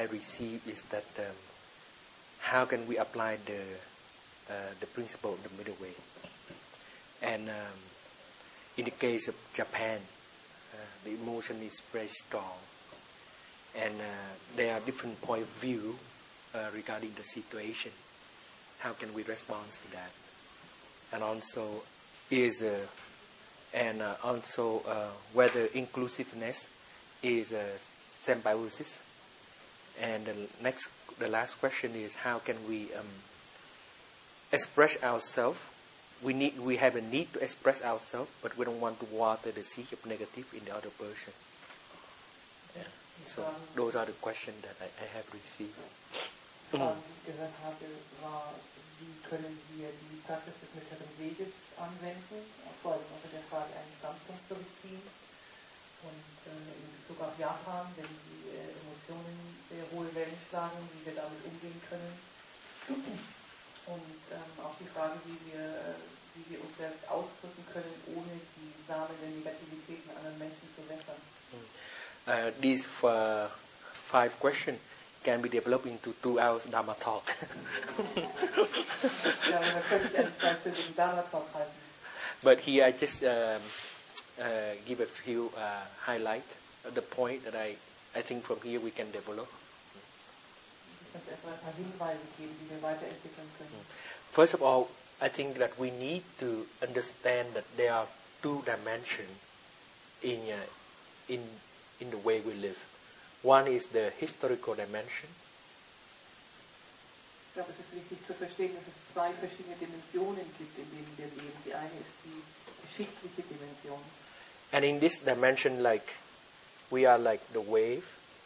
I received is that how can we apply the principle of the middle way? And in the case of Japan, the emotion is very strong, and there are different point of view regarding the situation. How can we respond to that? And also whether inclusiveness is symbiosis. And the last question is how can we express ourselves? We have a need to express ourselves, but we don't want to water the seed of negative in the other person. Yeah. So those are the questions that I have received. Was ich gehört habe, war, wie können wir die Praxis des mittleren Weges anwenden, vor allem unter der Frage einen Standpunkt zu beziehen. Und in Bezug auf Japan, wenn die Emotionen sehr hohe Wellen schlagen, wie wir damit umgehen können. Und auch die Frage, wie wir uns selbst ausdrücken können, ohne die Samen der Negativität in anderen Menschen zu wässern. These 5 questions can be developed into 2 hours Dharma talk. But here I just give a few highlights of the point that I think from here we can develop. First of all, I think that we need to understand that there are 2 dimensions in the way we live. One is the historical dimension. Ich glaube, es ist wichtig zu verstehen, dass es 2 verschiedene Dimensionen gibt, in denen wir leben. Die eine ist die geschichtliche Dimension. And in this dimension, we are like the wave.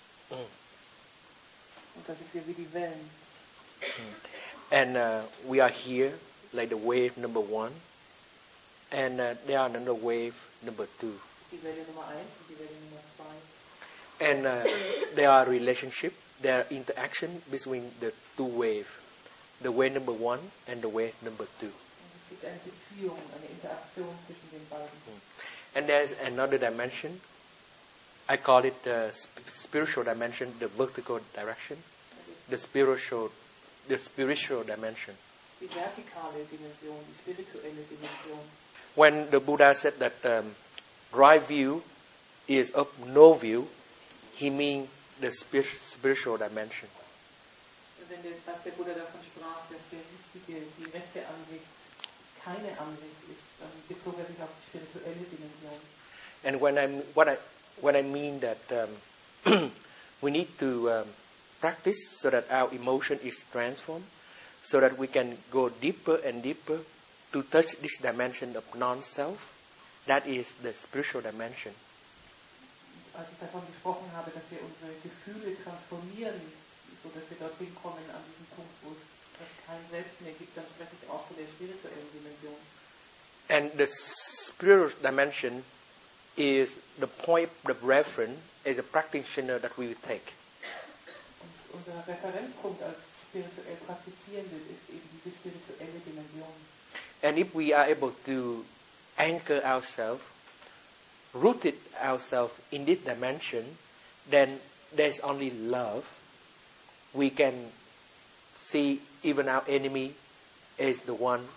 Und da sind wir wie die Wellen. And we are here like the wave number 1. And there are another wave number 2. Die Welle Nummer 1 und die Welle Nummer 2. And there are relationship, there are interaction between the 2 waves, the wave number 1 and the wave number 2. Es gibt eine Beziehung, eine Interaktion zwischen den beiden. And there's another dimension. I call it the spiritual dimension, the vertical direction, the spiritual dimension. Die vertikale Dimension, die spirituelle Dimension. When the Buddha said that right view is of no view, he means the spiritual dimension. Als der Buddha davon sprach, dass die rechte Ansicht keine Ansicht ist, dann bezog sich auf die spirituelle Dimension. And when I mean that we need to practice so that our emotion is transformed, so that we can go deeper and deeper to touch this dimension of non-self, that is the spiritual dimension. Als ich davon gesprochen habe, dass wir unsere Gefühle transformieren, so dass wir dorthin kommen an diesem Punkt, wo es kein Selbst mehr gibt, dann spreche ich auch von der spirituellen Dimension. And the spiritual dimension is the point of reference as a practitioner that we will take. Und unser Referenzpunkt als spirituell Praktizierende ist eben diese spirituelle Dimension. And if we are able to anchor ourselves, rooted ourselves in this dimension, then there's only love. We can see even our enemy as the one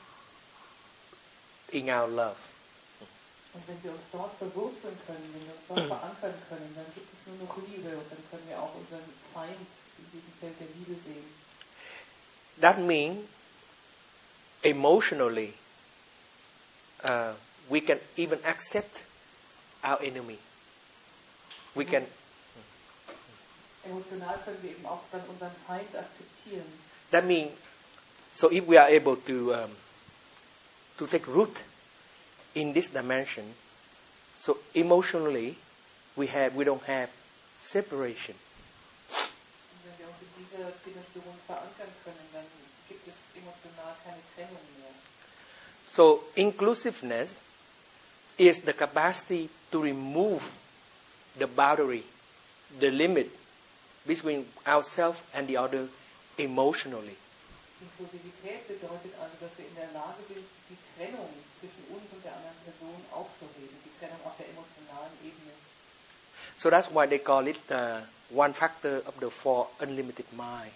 in our love. Und wenn wir uns dort verwurzeln können, wenn wir uns dort verankern können, dann gibt es nur noch Liebe und dann können wir auch unseren Feind in diesem Feld der Liebe sehen. That means emotionally we can even accept our enemy. We can. Emotional können wir eben auch dann unseren Feind akzeptieren. That means, so if we are able to take root in this dimension, so emotionally we don't have separation. Wenn wir uns in dieser Dimension verankern können, dann gibt es emotional keine Trennung mehr. So inclusiveness is the capacity to remove the boundary, the limit between ourselves and the other emotionally. Inklusivität bedeutet also, dass wir in der Lage sind, die Trennung zwischen uns und der anderen Person aufzuheben, die Trennung auf der emotionalen Ebene. So that's why they call it one factor of the four unlimited mind.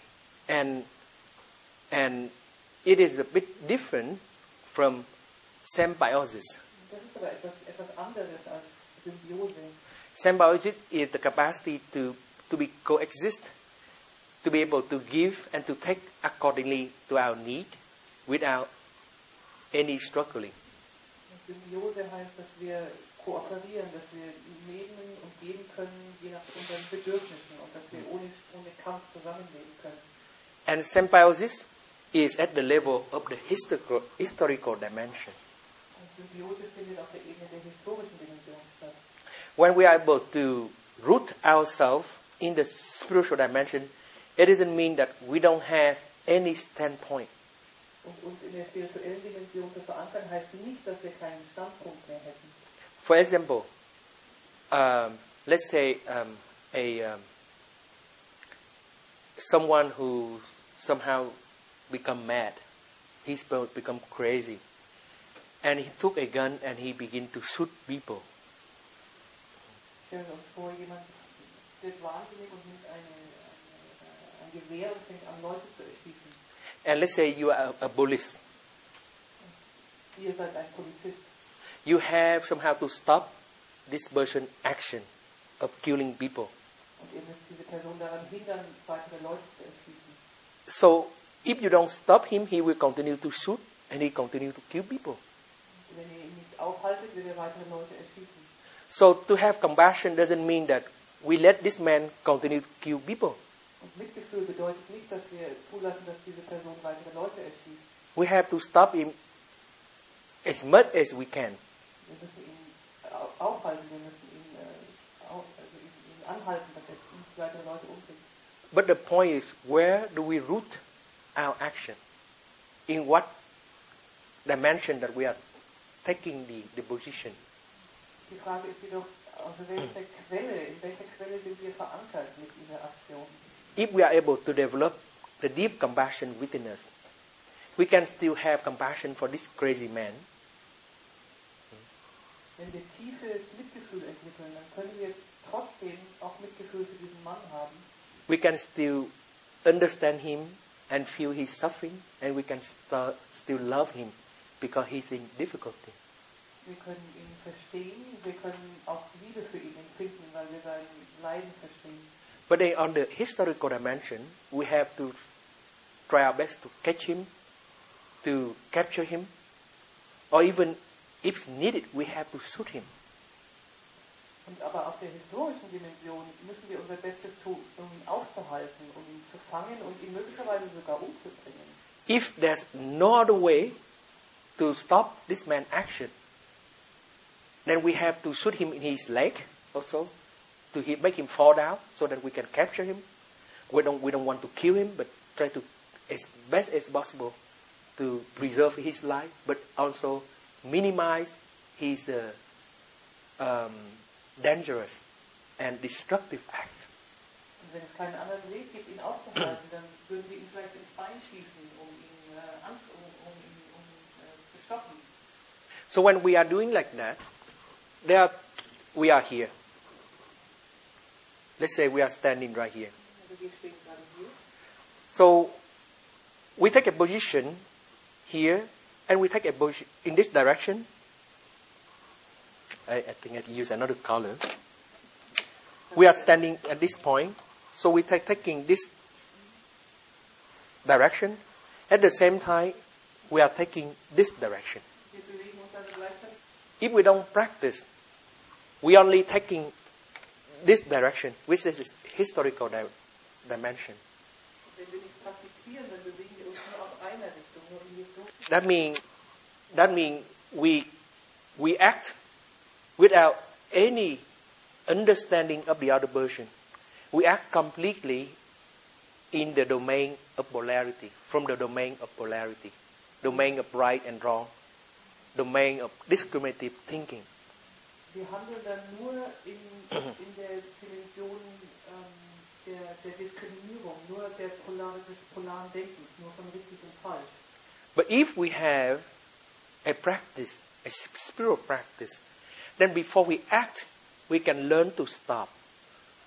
And it is a bit different from symbiosis. Das ist aber etwas anderes als Symbiose. Symbiosis is the capacity to be coexist, to be able to give and to take accordingly to our need without any struggling. Symbiose heißt, dass wir kooperieren, dass wir nehmen und geben können, je nach unseren Bedürfnissen und dass wir ohne Kampf zusammenleben können. And symbiosis is at the level of the historical dimension. Und Symbiose findet auf der Ebene der historischen Dimension statt. When we are able to root ourselves in the spiritual dimension, it doesn't mean that we don't have any standpoint. Und uns in der spirituellen Dimension zu verankern, heißt nicht, dass wir keinen Standpunkt mehr hätten. For example, let's say someone who somehow become mad, he's become crazy, and he took a gun and he began to shoot people. Stellen wir uns vor, jemand wird wahnsinnig und nimmt ein Gewehr und fängt an, Leute zu erschießen. And let's say you are a police. Ihr seid ein Polizist. You have somehow to stop this person's action of killing people. Und ihr müsst diese Person daran hindern, weitere Leute zu erschießen. So if you don't stop him, he will continue to shoot and he continue to kill people. Und wenn ihr ihn nicht aufhaltet, wird er weitere Leute erschießen. So to have compassion doesn't mean that we let this man continue to kill people. Und Mitgefühl bedeutet nicht, dass wir zulassen, dass diese Person weitere Leute erschießt. We have to stop him as much as we can. Wir müssen ihn aufhalten, wir müssen ihn anhalten, dass er nicht weitere Leute umbringt. But the point is, where do we root our action? In what dimension that we are taking the position? Die Frage ist jedoch, in welcher Quelle sind wir verankert mit dieser Aktion? If we are able to develop the deep compassion within us, we can still have compassion for this crazy man. Wenn wir tiefes Mitgefühl entwickeln, dann können wir trotzdem auch Mitgefühl für diesen Mann haben. We can still understand him and feel his suffering, and we can still love him because he's in difficulty. Wir können ihn verstehen, wir können auch Liebe für ihn empfinden, weil wir sein Leiden verstehen. But on the historical dimension, we have to try our best to catch him, to capture him, or even if needed, we have to shoot him. Und aber auf der historischen Dimension müssen wir unser Bestes tun, um ihn aufzuhalten, um ihn zu fangen und ihn möglicherweise sogar umzubringen. If there's no other way to stop this man's action, then we have to shoot him in his leg also, to make him fall down so that we can capture him. We don't want to kill him, but try to, as best as possible, to preserve his life, but also minimize his dangerous and destructive act. Und wenn es keinen anderen Weg gibt, ihn aufzuhalten, dann würden wir ihn vielleicht ins Bein schießen, um ihn zu stoppen. So when we are doing like that, we are here. Let's say we are standing right here. Also wir stehen gerade hier. So we take a position here, and we take a position in this direction. I think I use another color. We are standing at this point, so we taking this direction. At the same time, we are taking this direction. Wir bewegen uns also gleichzeitig. If we don't practice, we only taking this direction, which is this historical dimension. Wenn wir nicht praktizieren, dann bewegen wir uns nur auf einer Richtung, nur in die Richtung. That means we act without any understanding of the other person. We act completely in the domain of polarity, from the domain of polarity, domain of right and wrong, domain of discriminative thinking. Wir handeln dann nur in der Dimension der Diskriminierung, nur des polaren Denkens, nur von richtig und falsch. But if we have a practice, a spiritual practice, then before we act, we can learn to stop.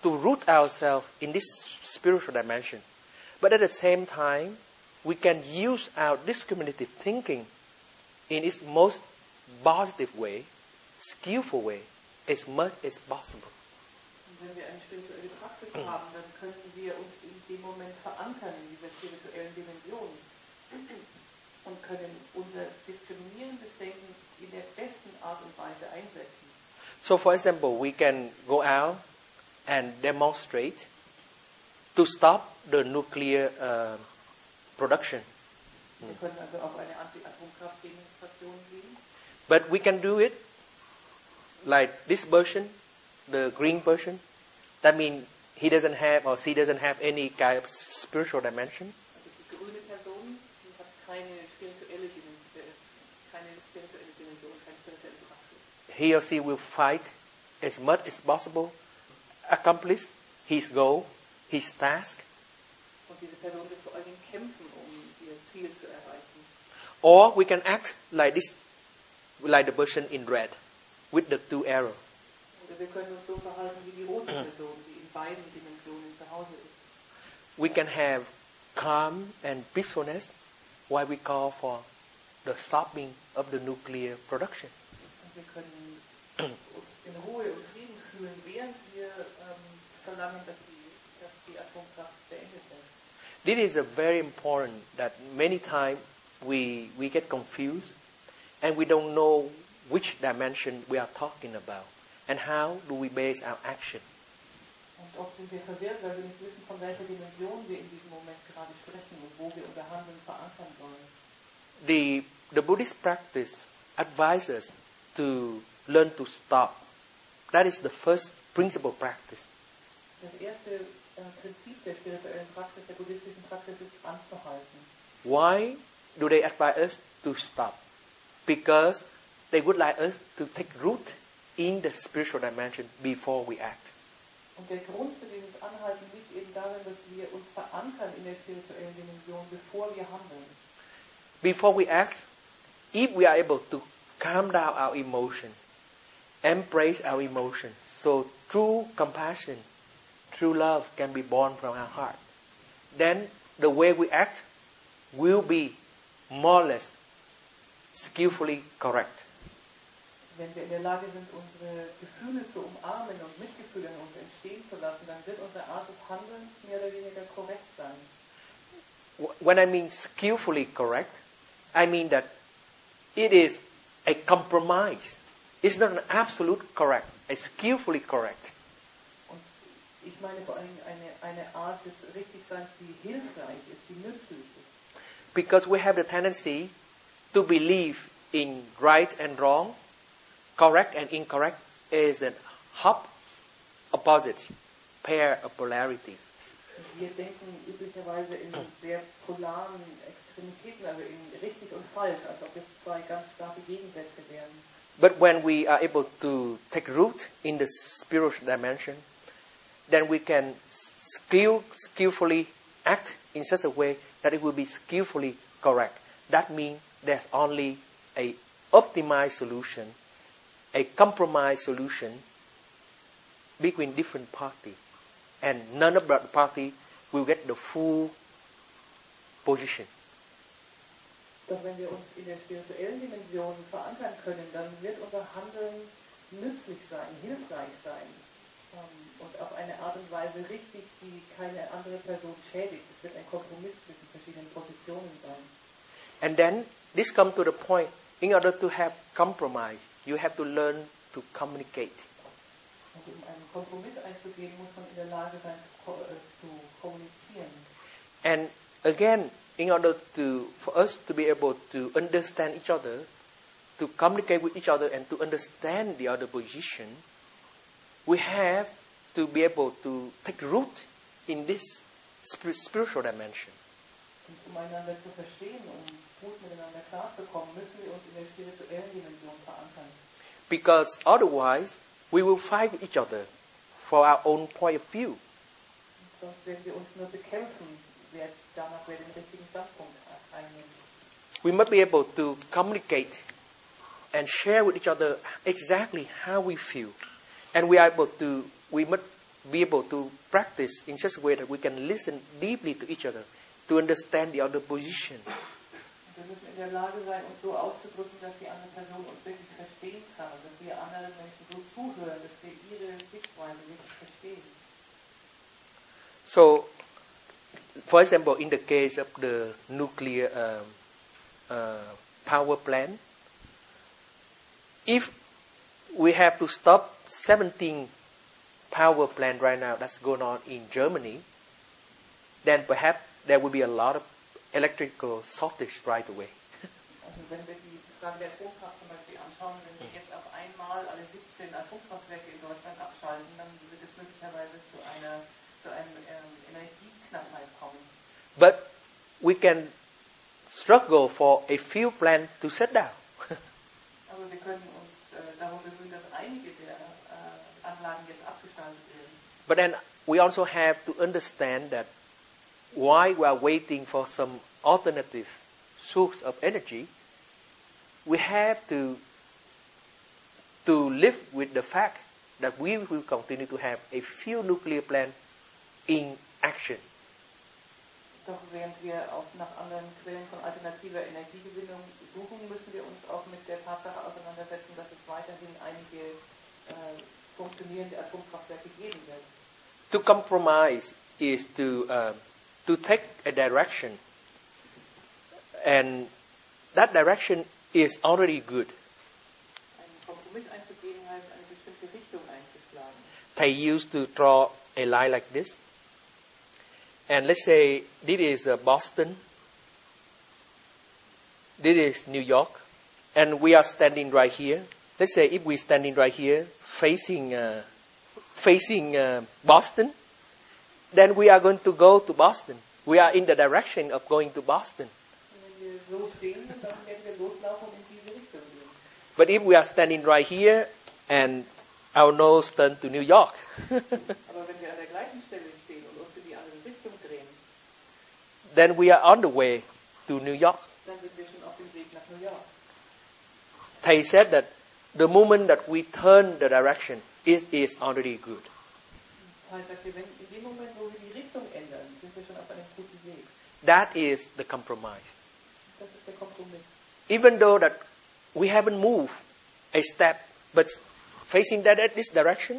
to root ourselves in this spiritual dimension. But at the same time, we can use our discriminative thinking in its most positive way, skillful way, as much as possible. Und wenn wir eine spirituelle Praxis haben, dann können wir uns in dem Moment verankern in dieser spirituellen Dimension und können unser diskriminierendes Denken in der besten Art und Weise einsetzen. So, for example, we can go out and demonstrate to stop the nuclear production. Wir können also auf eine Anti-Atomkraft-Demonstration gehen. But we can do it like this person, the green person. That means he doesn't have or she doesn't have any kind of spiritual dimension. Also die grüne Person, die hat keine spirituelle Dimension, keine spirituelle Praxis. He or she will fight as much as possible, accomplish his goal, his task. Und diese Person wird vor allen Dingen kämpfen, um ihr Ziel zu erreichen. Or we can act like this, like the person in red, with the two arrows. Oder wir können uns so verhalten wie die rote Person, die in beiden Dimensionen zu Hause ist. We can have calm and peacefulness while we call for the stopping of the nuclear production. Und wir können uns in Ruhe und Frieden fühlen, während wir verlangen, dass die Atomkraft beendet wird. This is a very important that many times we get confused and we don't know which dimension we are talking about and how do we base our action. Und oft sind wir verwirrt, weil wir nicht wissen, von welcher Dimension wir in diesem Moment gerade sprechen und wo wir unser Handeln verankern sollen. The Buddhist practice advises to learn to stop. That is the first principle practice. Das erste Prinzip der spirituellen Praxis, der buddhistischen Praxis ist anzuhalten. Why do they advise us to stop? Because they would like us to take root in the spiritual dimension before we act. Und der Grund für dieses Anhalten liegt eben darin, dass wir uns verankern in der spirituellen Dimension, bevor wir handeln. Before we act, if we are able to calm down our emotion, embrace our emotion, so true compassion, true love can be born from our heart, then the way we act will be more or less skillfully correct. Wenn wir in der Lage sind, unsere Gefühle zu umarmen und Mitgefühl in uns entstehen zu lassen, dann wird unsere Art des Handelns mehr oder weniger korrekt sein. When I mean skillfully correct, I mean that it is a compromise. It's not an absolute correct, a skillfully correct. Und ich meine vor allem eine Art des Richtigseins, die hilfreich ist, die nützlich ist. Because we have the tendency to believe in right and wrong, correct and incorrect is an opposite pair of polarity. Wir denken üblicherweise in sehr polaren Extremitäten, also in richtig und falsch, als ob es zwei ganz starke Gegensätze wären. But when we are able to take root in the spiritual dimension, then we can skillfully act in such a way that it will be skillfully correct. That means there's only a optimized solution, a compromise solution between different parties. And none of the party will get the full position. Doch wenn wir uns in der spirituellen Dimension verankern können, dann wird unser Handeln nützlich sein, hilfreich sein und auf eine Art und Weise richtig, die keine andere Person schädigt. Es wird ein Kompromiss zwischen verschiedenen Positionen sein. And then this comes to the point, in order to have compromise, you have to learn to communicate. Und um einen Kompromiss einzugehen, muss man in der Lage sein, zu kommunizieren. And again, in order for us to be able to understand each other, to communicate with each other and to understand the other position, we have to be able to take root in this spiritual dimension. Und um einander zu verstehen, um gut miteinander klarzukommen, müssen wir uns in der spirituellen Dimension verankern. Because otherwise, we will fight with each other for our own point of view. Sonst werden wir uns nur bekämpfen, wer den richtigen Standpunkt einnimmt. We must be able to communicate and share with each other exactly how we feel. And we must be able to practice in such a way that we can listen deeply to each other, to understand the other position. Wir müssen in der Lage sein, uns so auszudrücken, dass die andere Person uns wirklich verstehen kann, und dass wir anderen Menschen so zuhören, dass wir ihre Sichtweise wirklich verstehen. So, for example, in the case of the nuclear power plant, if we have to stop 17 power plant right now that's going on in Germany, then perhaps there will be a lot of electrical shortage right away. Also wenn wir die Frage der Atomkraft zum Beispiel anschauen, wenn wir jetzt auf einmal alle 17 Atomkraftwerke in Deutschland abschalten, dann wird es möglicherweise zu einem Energieknappheit kommen. But we can struggle for a few plants to shut down. Aber wir können uns darum bemühen, dass einige der Anlagen jetzt abgeschaltet werden. But then we also have to understand that while we are waiting for some alternative source of energy, we have to live with the fact that we will continue to have a few nuclear plants in action. Doch während wir auch nach anderen Quellen von alternativer Energiegewinnung suchen, müssen wir uns auch mit der Tatsache auseinandersetzen, dass es weiterhin einige funktionierende Atomkraftwerke geben wird. To compromise is to take a direction, and that direction is already good. Einen Kompromiss einzugehen heißt, eine bestimmte Richtung einzuschlagen. They used to draw a line like this. And let's say this is Boston, this is New York, and we are standing right here. Let's say if we're standing right here facing Boston, then we are going to go to Boston. We are in the direction of going to Boston. Wenn wir so stehen, dann werden wir loslaufen und in diese Richtung gehen. But if we are standing right here and our nose turned to New York, Aber wenn wir an der gleichen Stelle stehen und uns in die andere Richtung drehen, then we are on the way to New York. dann sind wir schon auf dem Weg nach New York. They said that the moment that we turn the direction, it is already good. Das heißt, in dem Moment, wo wir die Richtung ändern, sind wir schon auf einem guten Weg. That is the compromise. Das ist der Kompromiss. Even though that we haven't moved a step, but facing this direction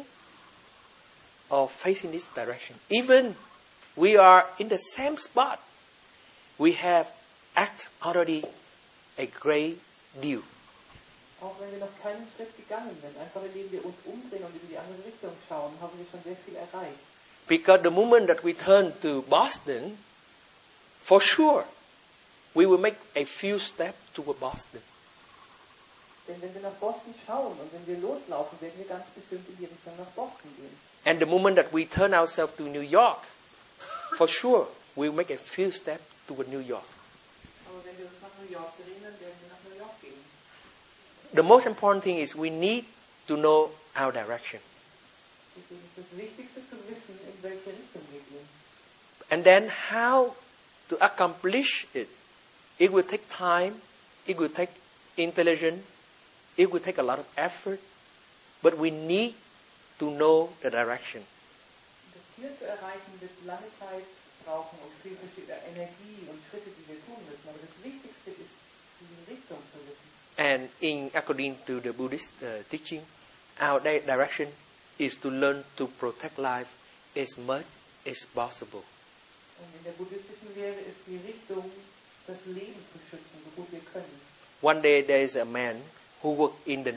or facing this direction, even we are in the same spot, we have act already a great deal. Auch wenn wir noch keinen Schritt gegangen sind, einfach indem wir uns umdrehen und in die andere Richtung schauen, haben wir schon sehr viel erreicht. Because the moment that we turn to Boston, for sure, we will make a few steps toward Boston. Denn wenn wir nach Boston schauen und wenn wir loslaufen, werden wir ganz bestimmt in die Richtung nach Boston gehen. And the moment that we turn ourselves to New York, for sure, we will make a few steps toward New York. Aber wenn wir uns nach New York drehen, dann werden wir nach New York gehen. The most important thing is we need to know our direction. Deswegen ist das Wichtigste zu wissen, in welche Richtung wir gehen. And then how to accomplish it. It will take time, it will take intelligence, it will take a lot of effort, but we need to know the direction. Das Ziel zu erreichen wird lange Zeit brauchen und viel Energie und Schritte, die wir tun müssen. Aber das Wichtigste ist, die Richtung zu wissen. And according to the Buddhist teaching, our direction is to learn to protect life as much as possible. Und in der buddhistischen Lehre ist die Richtung, das Leben zu schützen, so gut wir können. One day there is a man who worked in the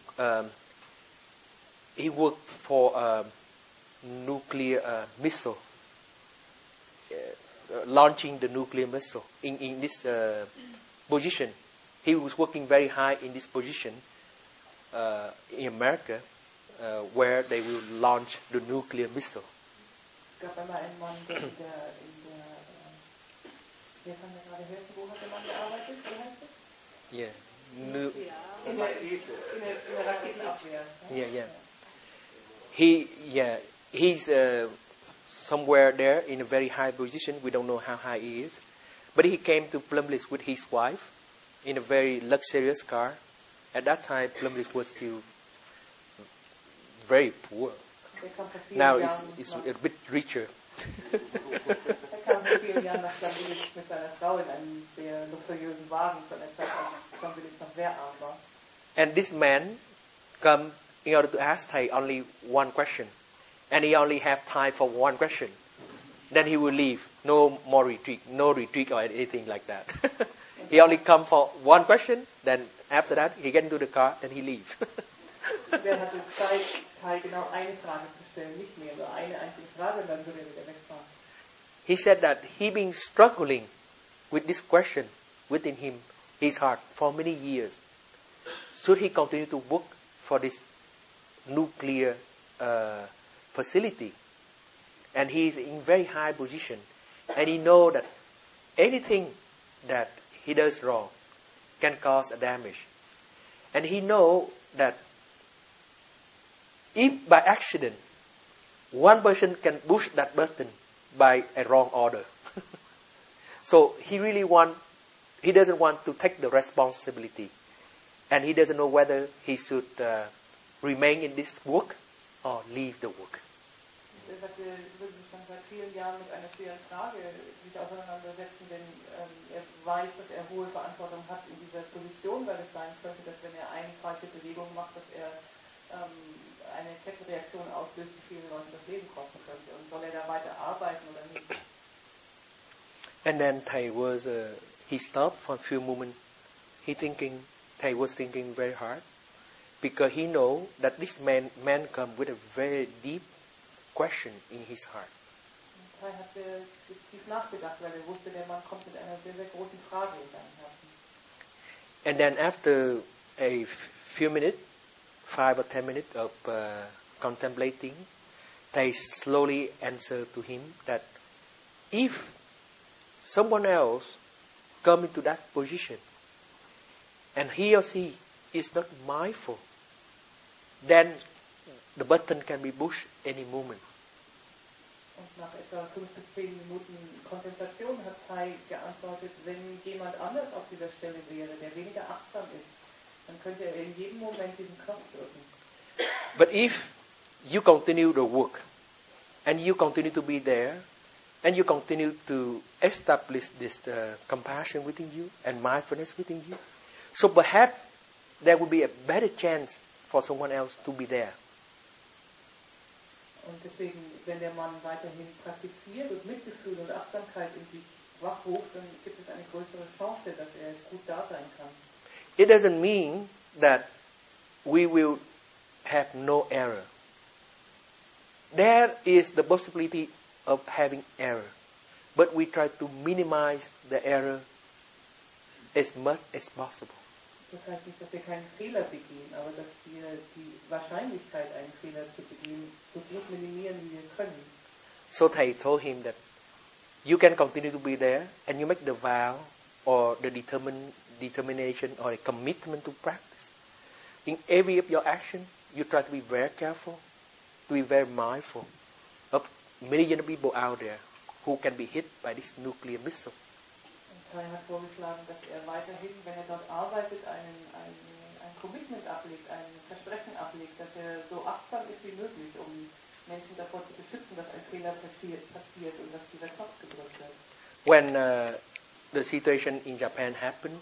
he worked for a nuclear missile, launching the nuclear missile in this position. He was working very high in this position in America, where they will launch the nuclear missile. Es gab einmal einen Mann, der wer kann mir gerade helfen, wo hat der Mann gearbeitet? Wie heißt das? Yeah. In der Raketenabwehr. Yeah. He's somewhere there in a very high position. We don't know how high he is. But he came to Plumlis with his wife in a very luxurious car. At that time, Plumlis was still very poor. Now it's a bit richer. Kam vor vielen Jahren nach St. Louis mit seiner Frau in einem sehr luxuriösen Wagen von der Zeit, als St. Louis noch sehr arm war. And this man come in order to ask Thầy only one question. And he only have time for one question. Then he will leave. No more retreat. No retreat or anything like that. He only come for one question. Then after that, he get into the car. Then he leave. Der hatte Zeit, Thầy genau eine Frage zu stellen, nicht mehr. Nur eine einzige Frage, und dann würde er wieder wegfahren. He said that he been struggling with this question within him, his heart, for many years. Should he continue to work for this nuclear facility? And he is in very high position. And he know that anything that he does wrong can cause a damage. And he know that if by accident one person can push that button by a wrong order. So he doesn't want to take the responsibility. And he doesn't know whether he should remain in this work or leave the work. Er sagte, er würde sich schon seit vielen Jahren mit einer schweren Frage sich auseinandersetzen, denn er weiß, dass er hohe Verantwortung hat in dieser Position, weil es sein könnte, dass wenn er eine falsche Bewegung macht, dass er eine Kettenreaktion auslöst, die vielen Leuten das Leben kosten könnte. Und soll er da weiter arbeiten oder nicht? And then he stopped for a few moments. Thầy was thinking very hard, because he know that this man come with a very deep question in his heart. Thầy hat sehr tief nachgedacht, weil er wusste, der Mann kommt mit einer sehr, sehr großen Frage in seinem Herzen. And then after a few minutes, 5 or 10 minutes of contemplating, they slowly answer to him that if someone else come into that position and he or she is not mindful, then the button can be pushed any moment. Und nach etwa 5 bis 10 Minuten Kontemplation hat Thầy geantwortet, wenn jemand anders auf dieser Stelle wäre, der weniger achtsam ist, dann könnte er in jedem Moment diesen Knopf drücken. But if you continue the work, and you continue to be there, and you continue to establish this compassion within you and mindfulness within you, so perhaps there will be a better chance for someone else to be there. Und deswegen, wenn der Mann weiterhin praktiziert und Mitgefühl und Achtsamkeit in sich wachruft, dann gibt es eine größere Chance, dass er gut da sein kann. It doesn't mean that we will have no error. There is the possibility of having error, but we try to minimize the error as much as possible. Das heißt nicht, dass wir keinen Fehler begehen, aber dass wir die Wahrscheinlichkeit, einen Fehler zu begehen, so gut minimieren, wie wir können. So Thầy told him that you can continue to be there, and you make the vow or the determination or a commitment to practice. In every of your action, you try to be very careful, to be very mindful of millions of people out there who can be hit by this nuclear missile. Thầy hat vorgeschlagen, dass er weiterhin, wenn er dort arbeitet, ein Commitment ablegt, ein Versprechen ablegt, dass er so achtsam ist wie möglich, um Menschen davor zu beschützen, dass ein Fehler passiert und dass dieser Knopf gedrückt wird. When the situation in Japan happened,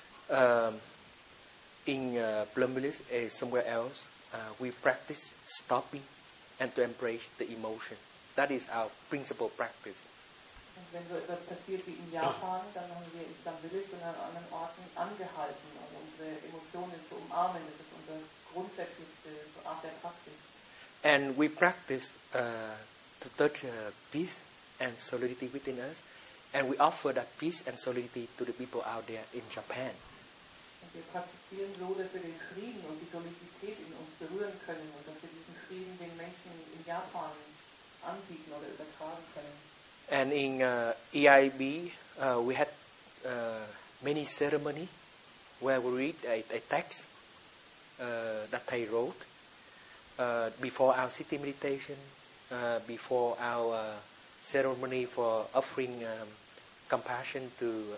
in Plumbulis somewhere else, we practice stopping and to embrace the emotion. That is our principal practice. Und wenn so etwas passiert wie in Japan, dann haben wir in St. Louis und an anderen Orten angehalten, um unsere Emotionen zu umarmen. Das ist unsere grundsätzlichste Art der Praxis. And we practice to touch peace and solidity within us, and we offer that peace and solidity to the people out there in Japan. Und wir praktizieren so, dass wir den Frieden und die Solidität in uns berühren können und dass wir diesen Frieden den Menschen in Japan anbieten oder übertragen können. And in EIB, we had many ceremony where we read a text that Thầy wrote before our city meditation, before our ceremony for offering compassion to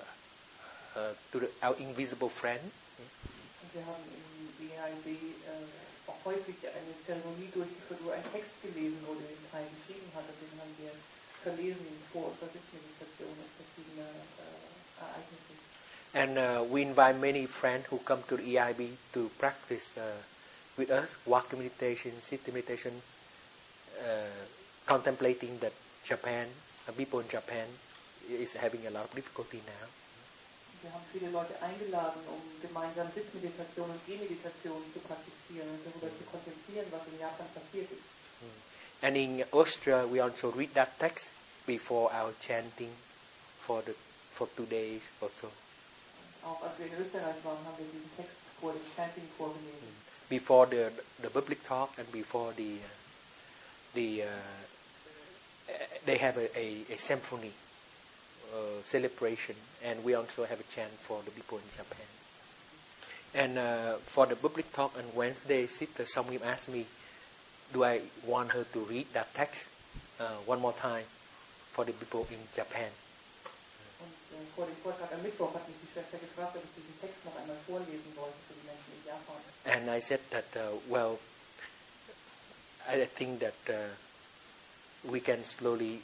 our invisible friend. Und wir haben im EIB auch auch häufig eine Zeremonie durchgeführt, wo ein Text gelesen wurde, den Kai geschrieben hatte. Den haben wir verlesen vor unserer Sitzmeditation und verschiedene Ereignisse. And we invite many friends who come to the EIB to practice with us walking meditation, sitting meditation, contemplating that Japan, people in Japan is having a lot of difficulty now. Wir haben viele Leute eingeladen, gemeinsam Sitzmeditation und Gehmeditation zu praktizieren und darüber zu kontemplieren, was in Japan passiert ist. And in Austria, we also read that text before our chanting for 2 days or so. Auch als wir in Österreich waren, haben wir diesen Text vor dem Chanting vorgelesen. Before the public talk and before they have a symphony celebration, and we also have a chant for the people in Japan. And for the public talk on Wednesday, Sister Samgim asked me, do I want her to read that text one more time for the people in Japan? Und vor dem Vortrag am Mittwoch hat mich die Schwester gefragt, ob ich diesen Text noch einmal vorlesen wollte für die Menschen in Japan. And I said that, well, I think that we can slowly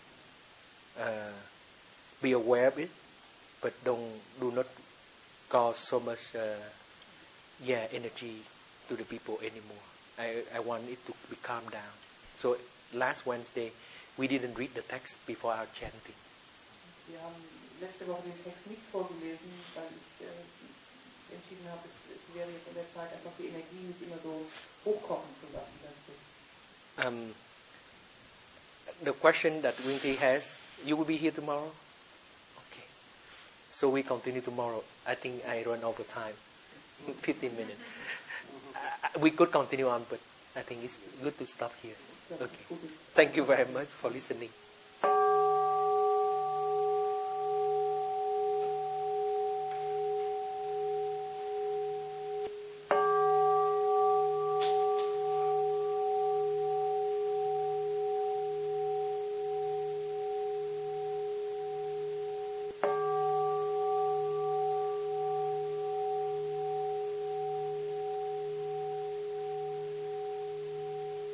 be aware of it, but do not cause so much energy to the people anymore. I want it to be calmed down. So last Wednesday, we didn't read the text before our chanting. Wir haben letzte Woche den Text nicht vorgelesen, weil ich entschieden habe, es wäre jetzt in der Zeit einfach die Energie nicht immer so hochkochen zu lassen. The question that Winky has, you will be here tomorrow? Okay. So we continue tomorrow. I think I run over time, 15 minutes. We could continue on, but I think it's good to stop here. Okay. Thank you very much for listening.